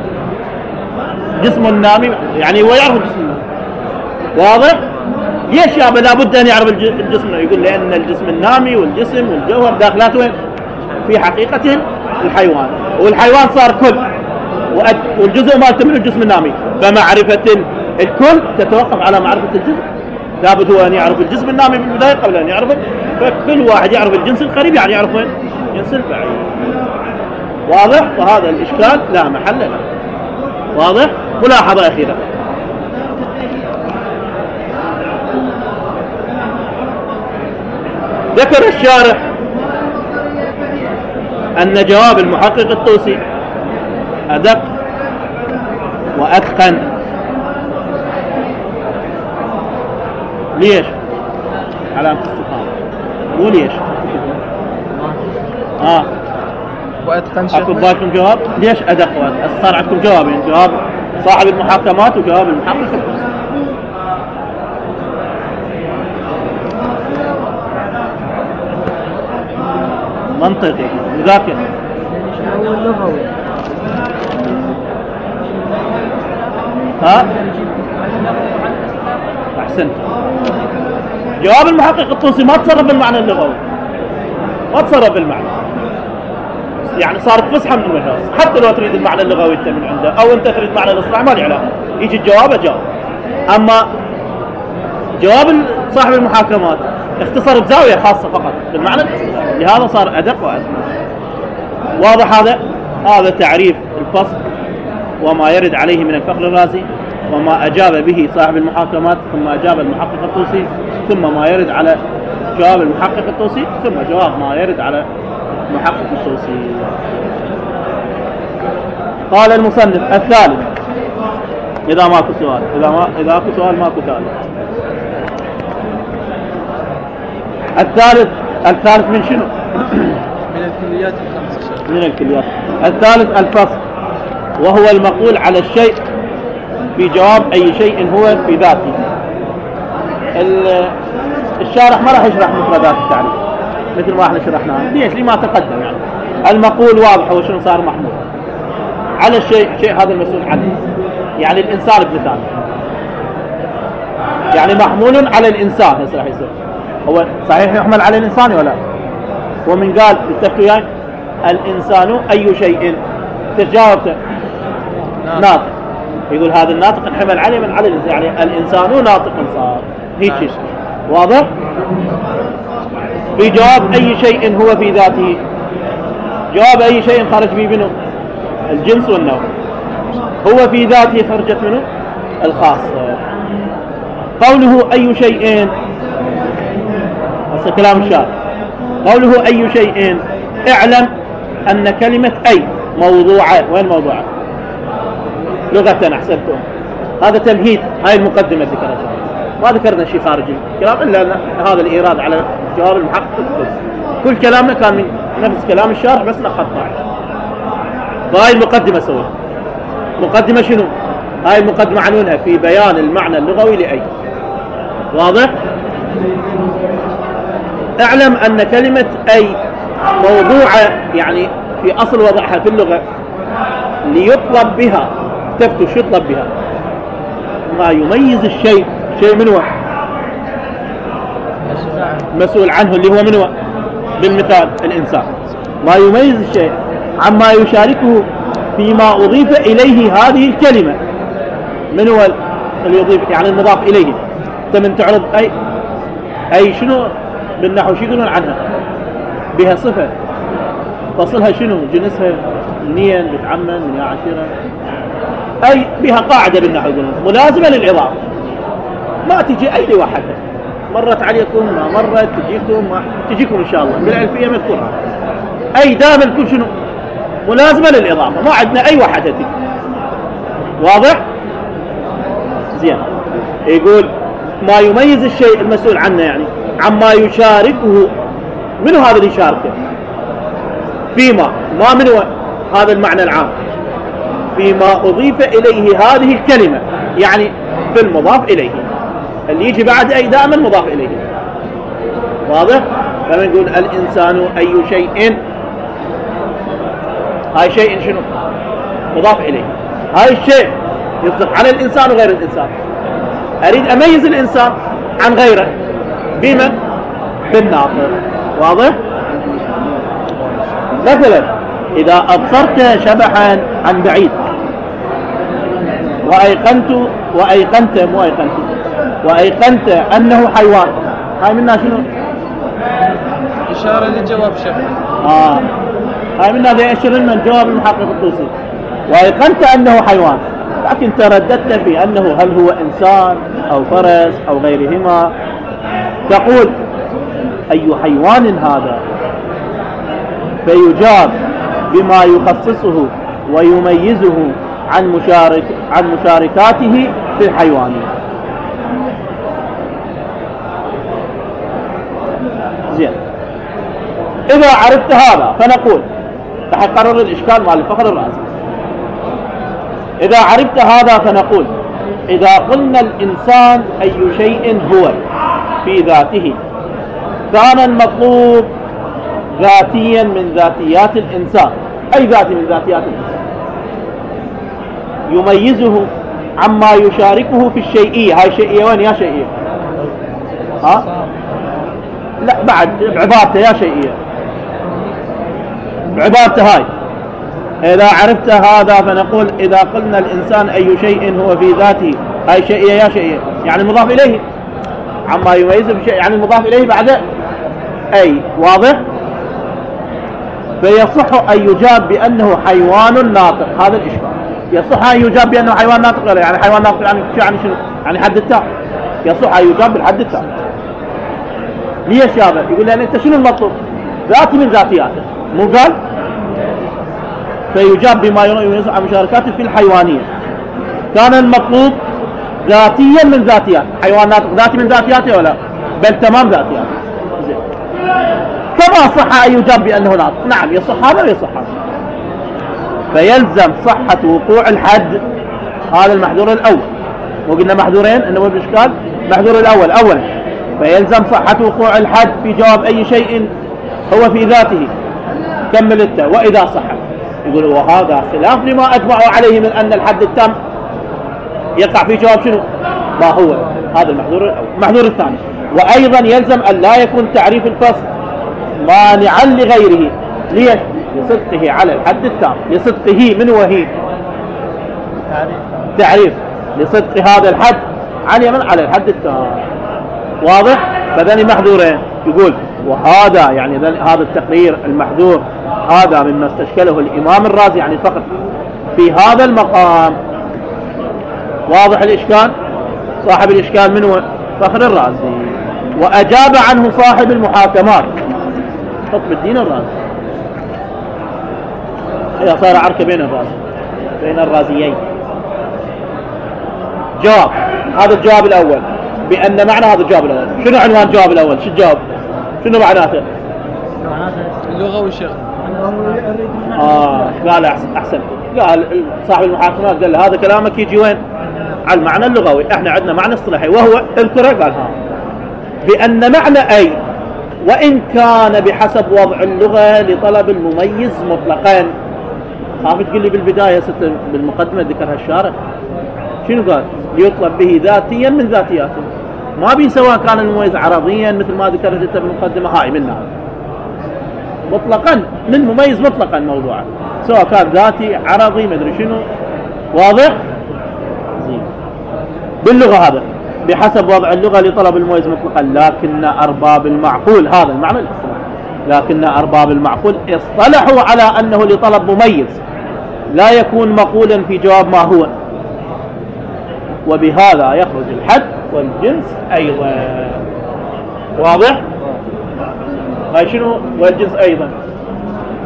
جسم النامي يعني هو يعرف الجسم النامي. واضح؟ ليش يابا لابد ان يعرف الجسم؟ يقول لان الجسم النامي والجسم والجوهر داخلات وين؟ في حقيقتهم الحيوان، والحيوان صار كل والجزء مالته من الجسم النامي، فمعرفة الكل تتوقف على معرفة الجزء. لابد هو ان يعرف الجسم النامي بالبداية قبل ان يعرفه، فكل واحد يعرف الجنس القريب يعني يعرف وين؟ الجنس البعيد. واضح؟ فهذا الاشكال لا محل له. واضح؟ ملاحظة أخيرة، ذكر الشارح أن جواب المحقق الطوسي أدق وأتقن. ليش؟ علامة استفهام. مو ليش؟ آه وأتقن أكو بالكم جواب؟ ليش أدق وأتقن؟ صار عندكم جوابين، جواب صاحب المحاكمات وجواب المحقق الطوسي. منطقي مذاكر. هو اللغوي. ها؟ أحسنت. جواب المحقق الطوسي ما تصرف بالمعنى اللغوي، ما تصرف بالمعنى، يعني صارت فصحى من المجاز. حتى لو تريد المعنى اللغوي انت من عنده او انت تريد معنى الاصطلاح ما له علاقه، يجي الجواب جواب. اما جواب صاحب المحاكمات اختصر بزاويه خاصه فقط بالمعنى الاصطلاحي، لهذا صار ادق وادق. واضح هذا؟ هذا تعريف الفصل وما يرد عليه من الفخر الرازي، وما اجاب به صاحب المحاكمات، ثم اجاب المحقق الطوسي، ثم ما يرد على جواب المحقق الطوسي، ثم جواب ما يرد على المحقق الطوسي. قال المصنف الثالث، اذا ماكو سؤال، اذا ما اذا اكو سؤال ماكو ثالث. الثالث الثالث من شنو؟ من الكليات الخمسة. من الكليات. الثالث الفصل، وهو المقول على الشيء في جواب أي شيء هو في ذاته. الشارح ما راح يشرح مفردات التعريف مثل ما احنا شرحناها. ليش؟ لما تقدم. يعني المقول واضح هو شنو صار محمول على الشيء، شيء هذا المسؤول عنه، يعني الإنسان بمثال، يعني محمول على الإنسان. هسه راح يصير هو صحيح يحمل على الإنسان ولا؟ ومن قال اتفقوا وياي الإنسان أي شيء، تجاوب ناطق، يقول هذا الناطق انحمل عليه من على الإنسان، يعني الإنسان ناطق صار هيك شيء. واضح؟ في جواب أي شيء هو في ذاته، جواب أي شيء خرج به منه الجنس والنوع، هو في ذاته خرجت منه الخاص. قوله أي شيء، هذا كلام الشارع، قوله أي شيء اعلم أن كلمة أي موضوعة. وين موضوعة؟ لغة. أحسنتم، هذا تمهيد، هاي المقدمة ذكرتها، ما ذكرنا شيء خارجي كلام إلا هذا الإيراد على جواب المحقق الطوسي. كل كلامنا كان من نفس كلام الشارح بس نقطع. فهاي المقدمة سوى مقدمة شنو؟ هاي المقدمة عنونها في بيان المعنى اللغوي لأي. واضح؟ اعلم أن كلمة أي موضوعة، يعني في أصل وضعها في اللغة ليطلب بها. تفتوا شو يطلب بها؟ ما يميز الشيء، شيء من هو؟ مسؤول عنه اللي هو من هو؟ بالمثال الإنسان. ما يميز الشيء عما يشاركه فيما أضيف إليه هذه الكلمة. من هو اللي يضيف؟ يعني المضاف إليه. تمن تعرض أي أي شنو بالنحو شو يقولون عنها؟ بها صفة، فصلها شنو؟ جنسها منين؟ بتعمل من يا عشيرة. أي بها قاعدة بالنحو يقولون ملازمة للعظام، ما تجي أي لوحدها، مرت عليكم ما مرت، تجيكم ما تجيكم إن شاء الله بالألفية مذكورة. أي دائما تكون شنو؟ ملازمة للإضافة، ما عندنا أي واحدة تجي. واضح؟ زين. يقول ما يميز الشيء المسؤول عنه يعني عما يشاركه. منو هذا اللي يشاركه؟ فيما ما منو هذا المعنى العام فيما أضيف إليه هذه الكلمة، يعني في المضاف إليه اللي يجي بعد أي دائما مضاف إليه. واضح؟ لما نقول الإنسان أي شيء، هاي شيء شنو؟ مضاف إليه. هاي الشيء يطلق على الإنسان وغير الإنسان. أريد أميز الإنسان عن غيره بمن؟ بالناطق. واضح؟ مثلا إذا أبصرت شبحا عن بعيد وأيقنت وأيقنت مو أيقنت وأيقنت أنه حيوان، هاي منها شنو؟ إشارة للجواب شبح. آه هاي منها ذي أشر من جواب المحقق الطوسي. وأيقنت أنه حيوان، لكن ترددت في أنه هل هو إنسان أو فرس أو غيرهما، تقول أي حيوان هذا، فيجاب بما يخصصه ويميزه عن مشارك عن مشاركاته في الحيوانية. زين، إذا عرفت هذا فنقول راح يقرر الإشكال مع الفخر الرازي. إذا عرفت هذا فنقول إذا قلنا الإنسان أي شيء هو في ذاته كان المطلوب ذاتيا من ذاتيات الإنسان، أي ذات من ذاتيات الإنسان يميزه عما يشاركه في الشيئية. هاي شيئية وين يا شيئية؟ ها؟ لا بعد بعبارته يا شيئية، بعبارته هاي. إذا عرفت هذا فنقول إذا قلنا الإنسان أي شيء هو في ذاته، هاي شيئية يا شيئية يعني المضاف إليه عما يميزه بشيء، يعني المضاف إليه بعد أي. واضح؟ فيصح أن يجاب بأنه حيوان ناطق. هذا الإشكال. يصح أن يجاب بأنه حيوان ناطق ولا يعني حيوان ناطق يعني يعني شنو؟ يعني حد التام. يصح أن يجاب بالحد التام. ليش هذا؟ يقول لأن أنت شنو المطلوب؟ ذاتي من ذاتياته، مو قال؟ فيجاب بما يميز عن مشاركاته في الحيوانية. كان المطلوب ذاتيا من ذاتيات، حيوان ناطق ذاتي من ذاتياته ولا؟ بل تمام ذاتياته. زين. كما صح أن يجاب بأنه ناطق. نعم يصح هذا ويصح هذا. فيلزم صحة وقوع الحد. هذا المحذور الأول. وقلنا محذورين إنه هو الإشكال. محذور الأول أولا فيلزم صحة وقوع الحد في جواب أي شيء هو في ذاته. كمل التاء وإذا صح. يقول وهذا خلاف لما أجمعوا عليه من أن الحد التام يقع في جواب شنو؟ ما هو. هذا المحذور الأول. المحذور الثاني وأيضا يلزم أن لا يكون تعريف الفصل مانعا لغيره. ليش؟ لصدقه على الحد التام. لصدقه من وهي تعريف لصدق هذا الحد عن من على الحد التام. واضح؟ فذني محذورين. يقول وهذا يعني هذا التقرير المحذور هذا مما استشكله الإمام الرازي يعني فقط في هذا المقام. واضح الإشكال؟ صاحب الإشكال من هو؟ فخر الرازي. وأجاب عنه صاحب المحاكمات قطب الدين الرازي. هي صار عركة بين الرازي بين الرازيين. جواب هذا الجواب الأول بأن معنى هذا الجواب الأول. شنو عنوان الجواب الأول؟ شو الجواب؟ شنو معناته؟ اللغة والشيخ. آه قال أحسن, أحسن. قال صاحب المحاكمات قال له هذا كلامك يجي وين؟ على المعنى اللغوي. احنا عندنا معنى اصطلاحي وهو اذكره. قال ها بأن معنى أي وإن كان بحسب وضع اللغة لطلب المميز مطلقا. خاف تقول لي بالبداية ست بالمقدمة ذكرها الشارع شنو قال؟ ليطلب به ذاتيا من ذاتياته. ما بي سواء كان المميز عرضيا مثل ما ذكرت انت بالمقدمة هاي منها مطلقا من مميز مطلقا موضوعا سواء كان ذاتي عرضي مدري شنو. واضح؟ زين. باللغة هذا بحسب وضع اللغة لطلب المميز مطلقا. لكن أرباب المعقول هذا المعنى الاصطلاحي. لكن أرباب المعقول اصطلحوا على أنه لطلب مميز لا يكون مقولا في جواب ما هو. وبهذا يخرج الحد والجنس أيضا. واضح؟ هاي شنو والجنس أيضا؟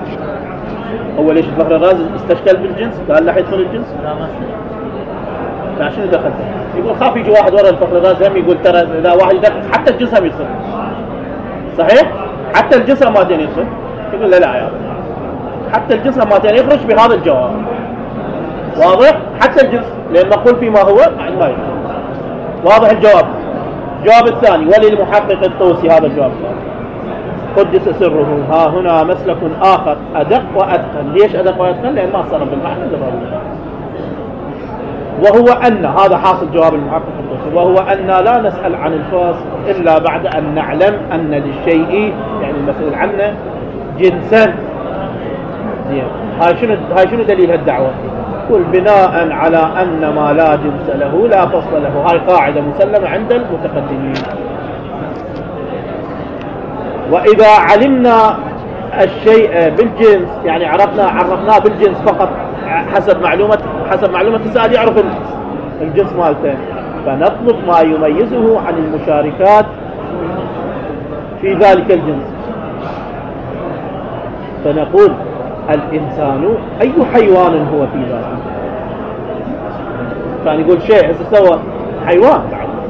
هو ليش الفخر الرازي استشكل بالجنس؟ قال لا يدخل الجنس؟ لا شنو دخلته؟ يقول خاف يجي واحد ورا الفخر الراس هم يقول ترى اذا واحد يدخل حتى الجسم يدخل. صحيح؟ حتى الجسم مالتين يدخل. يقول لا لا يا حتى الجسم مالتين يخرج بهذا الجواب. واضح؟ حتى الجسم لان نقول فيما هو يعني ما يدخل. واضح الجواب؟ الجواب الثاني وللمحقق الطوسي هذا الجواب قدس سره ها هنا مسلك آخر أدق وأتقن. ليش أدق وأتقن؟ لأن ما صار بالمعنى الضروري. وهو أن هذا حاصل جواب المحقق الطوسي وهو أن لا نسأل عن الخاص إلا بعد أن نعلم أن للشيء يعني المسؤول عنه جنسا. هاي شنو هاي شنو دليل هالدعوة؟ يقول بناء على أن ما لا جنس له لا فصل له. هاي قاعدة مسلمة عند المتقدمين. وإذا علمنا الشيء بالجنس يعني عرفنا عرفناه بالجنس فقط حسب معلومة حسب معلومة السائل يعرف الجنس مالته فنطلب ما يميزه عن المشاركات في ذلك الجنس فنقول الإنسان أي حيوان هو في ذلك. كان يقول شيء سوى حيوان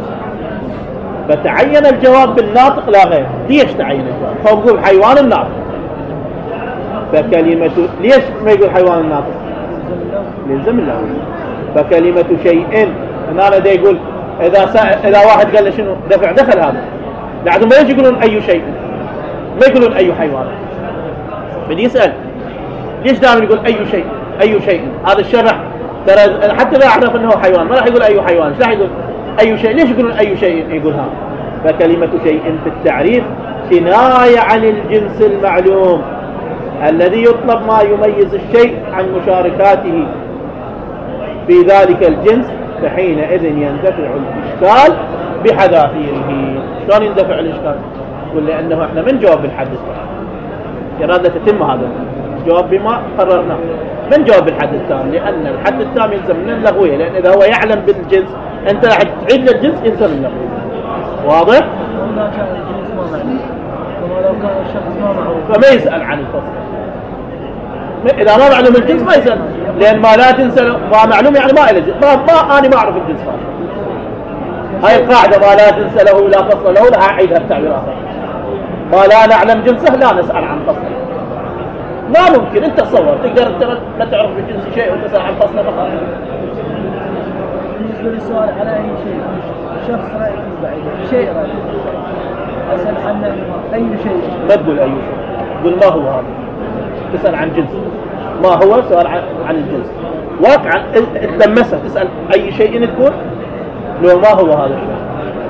فتعين الجواب بالناطق لا غير. ليش تعين الجواب؟ فهو يقول حيوان الناطق فكلمة ليش ما يقول حيوان الناطق؟ للزم الله. فكلمة شيء هنا دا يقول إذا سا... إذا واحد قال له شنو دفع دخل هذا بعد ما يجي يقولون أي شيء ما يقولون أي حيوان. بدي يسأل ليش دائما يقول أي شيء أي شيء؟ هذا الشرح ترى حتى لا أعرف أنه حيوان ما راح يقول أي حيوان. ايش راح يقول أي شيء؟ ليش يقولون أي شيء؟ يقول ها فكلمة شيء في التعريف كناية عن الجنس المعلوم الذي يطلب ما يميز الشيء عن مشاركاته في ذلك الجنس فحينئذ يندفع الإشكال بحذافيره. شلون يندفع الإشكال؟ يقول لأنه احنا من جواب بالحد التام إرادة تتم هذا جواب بما قررناه من جواب بالحد التام لأن الحد التام يلزم من اللغوية لأن إذا هو يعلم بالجنس أنت راح تعيد للجنس يلزم اللغوية. واضح؟ وما كان الجنس ما معلوم وما لو كان الشخص ما معروف فما يسأل عن الفصل. إذا ما معلوم الجنس ما يسأل لأن ما لا تنسى ما معلوم يعني ما إلى ما, ما أنا ما أعرف الجنس هذا. هاي القاعدة ما لا تنسى له لا فصل له لا أعيدها بتعبير آخر. ما لا نعلم جنسه لا نسأل عن فصله. ما ممكن أنت تصور تقدر ما تعرف بالجنس شيء وتسأل عن فصله فقط. بالنسبة للسؤال على أي شيء شخص رأيه بعيد شيء رأيه أسأل عنه أي شيء ما تقول أي شيء قل ما هو هذا تسأل عن جنس ما هو سؤال عن, عن الجنس واقعا تلمسه تسأل أي شيء تقول لو ما هو هذا الشيء.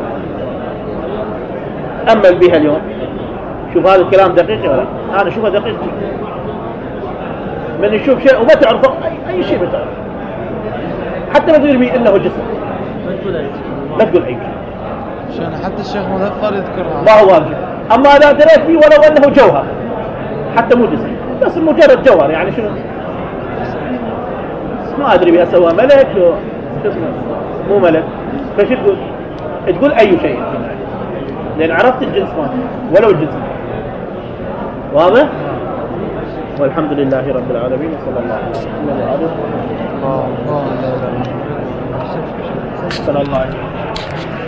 أمل بها اليوم شوف هذا الكلام دقيق ولا أنا أشوفه دقيق من يشوف شيء وما تعرفه أي, أي شيء ما تعرف حتى ما تدري بي إنه جسم لا تقول أي شيء. شان حتى الشيخ مظفر يذكرها ما هو واجب. أما إذا دريت فيه ولو أنه جوهر حتى مو جسم بس مجرد جوهر يعني شنو ما أدري بها سوى ملك شو اسمه مو ملك فش تقول تقول أي شيء لأن عرفت الجنس ما ولو الجسم. واضح؟ والحمد لله رب العالمين وصلى الله عليه وسلم. الله الله صلى الله عليه وسلم.